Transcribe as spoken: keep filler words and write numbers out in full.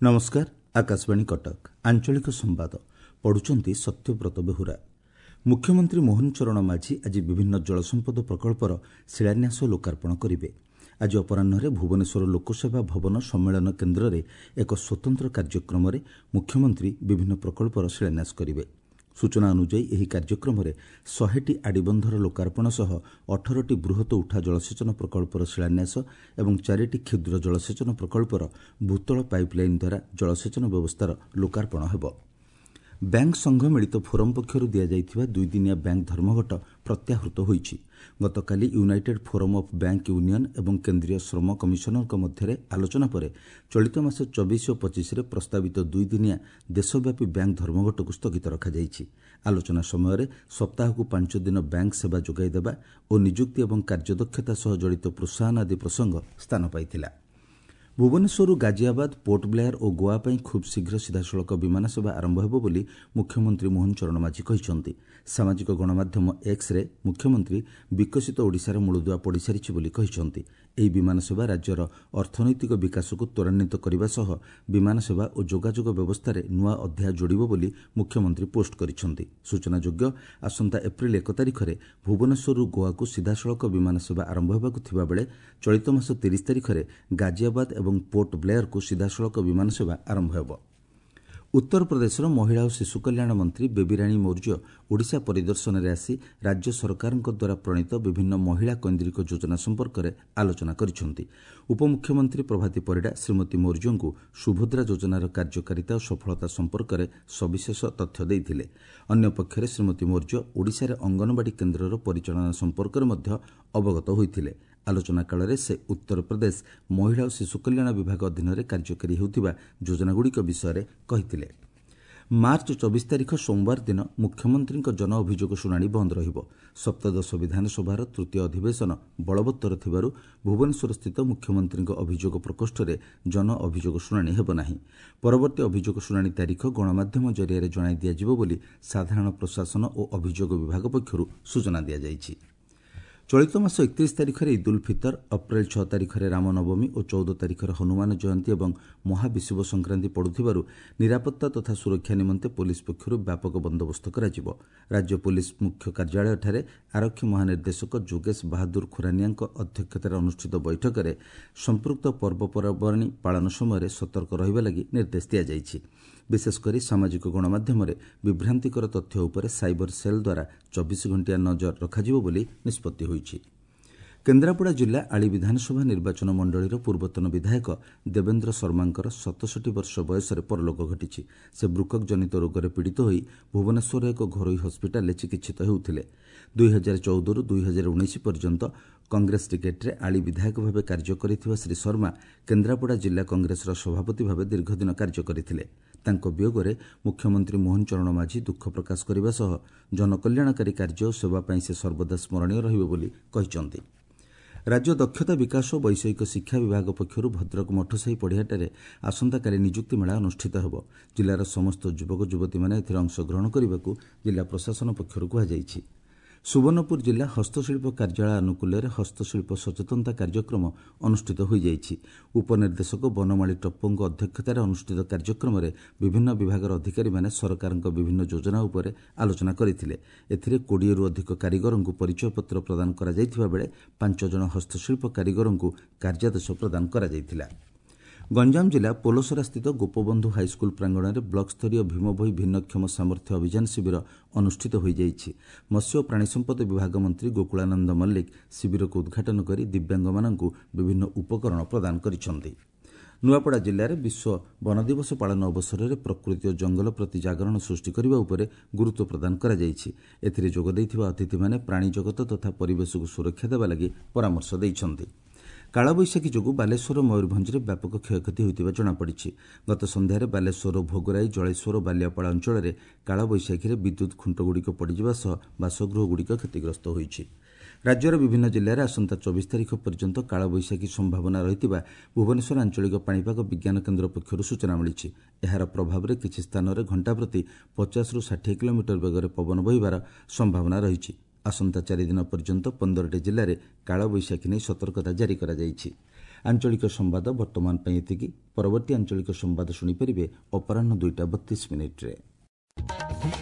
नमस्कार। आकाशवाणी कटक आंचलिक संवाद पढ़ुचंती सत्यव्रत बेहुरा। मुख्यमंत्री मोहन चरण माझी आज विभिन्न जलसंपद प्रकल्पर शिलान्यास लोकार्पण करेंगे। आज अपराह्न भुवनेश्वर लोकसेवा भवन सम्मेलन केन्द्र में एक स्वतंत्र कार्यक्रम में मुख्यमंत्री विभिन्न प्रकल्पर शिलान्यास करेंगे। सूचना अनुजाई यह कार्यक्रम में शहेटी आड़बंधर लोकार्पण सह अठरटी बृहत उठा जलसेचन प्रकल्पर शिलान्यास और चारिटी क्षुद्र जलसेचन प्रकल्पर भूतल पाइपलाइन द्वारा जलसेचन व्यवस्थार लोकार्पण होब। बैंक संघ मिलित फोरम पक्षर दि जाइथिबा दुई दिनिया बैंक धर्मघट प्रत्याहृत होईछि। गतकाली United Forum of Bank Union एवं केंद्रीय श्रम कमिशनर मध्य आलोचना पर चलित मास चौबीस और पच्चीस रे प्रस्तावित दुई दिनिया देशव्यापी बैंक धर्मघट को स्थगित रखा जाइछि। आलोचना समय सप्ताह को पांच दिन बैंक सेवा जोगाई देबा और नियुक्ति एवं कार्यदक्षता सह जड़ित प्रोत्साहन आदि प्रसंग स्थान पाइथिला। भुवनेश्वर गाजियाबाद पोर्ट ब्लेयर और गोवा पर खूब शीघ्र सीधासड़क विमान सेवा आरंभ होब बोली मुख्यमंत्री मोहन चरण माझी कहिसंती। सामाजिक गणमाध्यम एक्स रे मुख्यमंत्री विकसित ओडिशार मूलदुआ पड़ी सारिछि बोली कहिसंती। एही विमान सेवा राज्यर अर्थनैतिक विकास को त्वरान्वित करने सह विमान सेवा और जोगाजोग व्यवस्था रे नुआ अध्याय जोड़िब बोली मुख्यमंत्री पोस्ट करिसंती। सूचनायोग्य आसंता एप्रिल एक तारिख में भुवनेश्वर गोवा को सीधासड़क विमान सेवा आरंभ होबाकु थिबा बेले चलित मास तीस तारिख में गाजियाबाद एवं पोर्ट ब्लेयर को सीधासड़क विमान सेवा आरंभ होब। उत्तर प्रदेशर महिला और शिशु कल्याण मंत्री बेबीराणी मौर्य ओडिशा परिदर्शन में आसी राज्य सरकार द्वारा प्रणीत विभिन्न महिला केन्द्रिक योजना संपर्क में आलोचना करिसेंती। उपमुख्यमंत्री प्रभाती परिडा श्रीमती मौर्य को सुभद्रा योजनार कार्यकारिता और सफलता संपर्क में सविशेष तथ्य देइथिले। अन्य पक्षरे श्रीमती मौर्य ओडिशा रे अंगनवाड़ी केन्द्रर परिचालना संपर्क में मध्य अवगत होइथिले। आलोचना काल में से उत्तर प्रदेश महिला और शिशु कल्याण विभाग अधीन में कार्यकारी होउथिबा योजनागुड़िक विषय कहिथिले। मार्च चौबीस तारिख सोमवार दिन मुख्यमंत्री जन अभियोग शुणाणी बंद रहिबो। सप्तदश विधानसभार तृतीय अधिवेशन बलवत्तर थिबारु भुवनेश्वर स्थित मुख्यमंत्री अभियोग प्रकोष्ठ में जन अभियोग शुणाणी हेब नाही। परवर्ती अभियोग शुणाणी तारीख गणमाध्यम जरिया जणाई दियाजिबो बोली साधारण प्रशासन और अभियोग विभाग पक्षरु सूचना दिया जाइछि। चलित मास एकतीस तारिख में ईद उल फितर, अप्रैल छह तारिख में रामनवमी और चौदह तारिख में हनुमान जयंती और महाविषुव संक्रांति पड़ुथिबारु निरापत्ता तथा सुरक्षा निमंते पुलिस पक्षरु व्यापक बंदोबस्त कराजिबो। राज्य पुलिस मुख्य कार्यालय ठारे आरक्षी महानिर्देशक जोगेश बहादुर खुरानिया अध्यक्षतार अनुष्ठित बैठक में संपृक्त पर्वपर्वाणी पालन समय सतर्क रहिबा लागि निर्देश दिया जाइछि। विशेषकर सामाजिक गणमाध्यम विभ्रांतिकर तथ्य उपर साइबर सेल द्वारा चौबीस घंटिया नजर रखाजिबो बोली निष्पत्ति होइछि। केन्द्रापड़ा जिला आली विधानसभा निर्वाचन मंडलीर पूर्वतन विधायक देवेन्द्र शर्मांकर सतसठी वर्ष बयस परलोक घटी। से ब्रुकक जनित रोग पीड़ित होई भुवनेश्वर एक घरोई हस्पिटाल चिकित्सित होउथिले। दुई हजार चौदह रु दुई हजार उन्नीस पर्यंत कांग्रेस टिकेट्रे आली विधायक भाव कार्य करिथिबा श्री शर्मा केन्द्रापड़ा जिला कांग्रेसर सभापति भाव दीर्घदिन कार्य करथिले। तांको वियोगरे मुख्यमंत्री मोहन चरण माझी दुख प्रकाश करने सह जनकल्याणकारी कार्य और सेवा पाई से सर्वदा स्मरणीय रहिबे बोली कहिसंती। राज्य दक्षता विकास और वैषयिक शिक्षा विभाग पक्षरु भद्रक मठसाही पड़ियाटे आसंताकाली नियुक्ति मेला अनुष्ठित होब। जिलार समस्त युवक युवती माने एथिरे अंशग्रहण करने जिला प्रशासन पक्षरु कुहाଯାଇଛି। सुवर्णपुर जिला हस्तशिल्प कार्यालय अनुकूल हस्तशिल्प सचेतनता कार्यक्रम अनुष्ठित हो जाइछि। उपनिर्देशक बनमाली टप्पों अध्यक्षतार अनुष्ठित कार्यक्रम में विभिन्न विभागर अधिकारी माने सरकार विभिन्न योजना उपर आलोचना करथिले। एथिरे बीस रु अधिक कारीगरों को परिचय पत्र प्रदान करा जाइथिबा बेले पांच जन हस्तशिल्प कारीगरों को कार्यादेश प्रदान करा जाइथिला। गंजाम जिला पोलोसरा स्थित गोपबंधु हाईस्कूल प्रांगण में ब्लक स्तरीय भीमभोई भिन्नक्षम सामर्थ्य अभियान शिविर अनुष्ठित हो जाइछि। मत्स्य और प्राणी संपद विभाग मंत्री गोकुलानंद मल्लिक शिविर को उद्घाटन कर दिव्यांग माननकु विभिन्न उपकरण प्रदान करिसेंति। नुआपड़ा जिले में विश्व वन दिवस पालन अवसर में प्रकृति और जंगल प्रति जागरण सृष्टि करने उपर गुरुत्व प्रदान करा जाइछि। एथिरे जोग दैथिबा अतिथि माने प्राणी जगत तथा परिवेश को सुरक्षा देवा लगी परामर्श दैछंती। कालबैशाखी जोगु बालेश्वर मयूरभंज में व्यापक क्षयक्षति होइतिबा जଣାपड़ी। गत सन्ध्यार बालेश्वर भोगराई जलेश्वर बालियापाड़ अंचल में कालबैशाखी विद्युत खुंटगुड़िक पड़िଯିबा सह बासगृहगुड़िक क्षतिग्रस्त होइछि। राज्यर विभिन्न जिले में आसंता चौबीस तारिख पर्यंत कालबैशाखी संभावना रहितिबा भुवनेश्वर आंचलिक पाणीपाग विज्ञान केन्द्र पक्षरु सूचना मिलिछि। एहार प्रभाव में किछि स्थान में घंटा प्रति पचास रु षाठिए किलोमीटर वेगर पवन बहिबार संभावना रहिछि। आसंता चारि दिन पर्यंत पंद्रह जिले में कालबैशाखी नहीं सतर्कता जारी करा जाइछि। ଆଞ୍ଚଳିକ ସମ୍ବାଦ ବର୍ତ୍ତମାନ ପାଇଁ ଏତିକି। ପରବର୍ତ୍ତୀ ଆଞ୍ଚଳିକ ସମ୍ବାଦ ଶୁଣିପାରିବେ ଅପରାହ୍ନ ଦୁଇଟା ବତିଶ ମିନିଟ୍ରେ।